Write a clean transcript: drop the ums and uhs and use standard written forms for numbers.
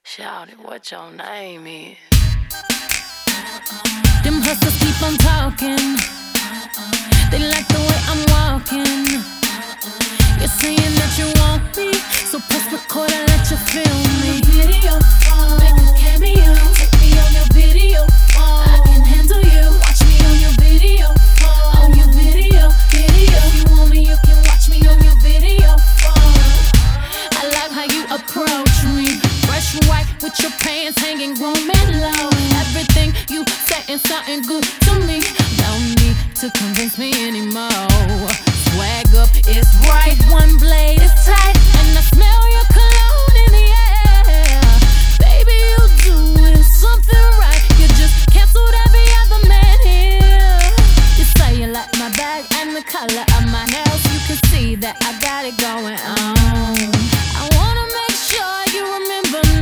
Shout it, what your name is? Them hustlers keep on talking. They like the way I'm walking. You're saying that you want me, so press record and let you feel me. Video phone, make a cameo. Take me on your video phone. I can handle you. Watch me on your video phone. On your video. If you want me, you can watch me on your video phone. I like how you approach me. Fresh white with your pants hanging, grown and low. Everything you saying sounding good to me. Don't need to convince me anymore.